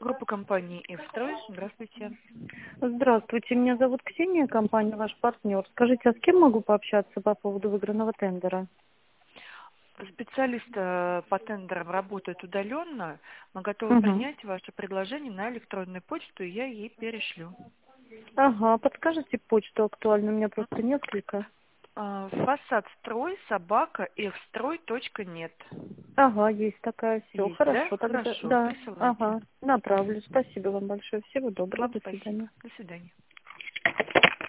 Группа компании «F-строй». Здравствуйте. Здравствуйте, меня зовут Ксения, компания «Ваш партнер». Скажите, а с кем могу пообщаться по поводу выигранного тендера? Специалист по тендерам работает удаленно. Мы готовы Угу. принять ваше предложение на электронную почту, и я ей перешлю. Ага, подскажите почту актуальную, у меня просто несколько. Фасад строй собака fsтрой.нет. Ага, есть такая, все, Есть, да? хорошо, тогда, Хорошо, да, присылайте. ага, направлю. Спасибо вам большое, всего доброго, Вам до спасибо. свидания. До свидания.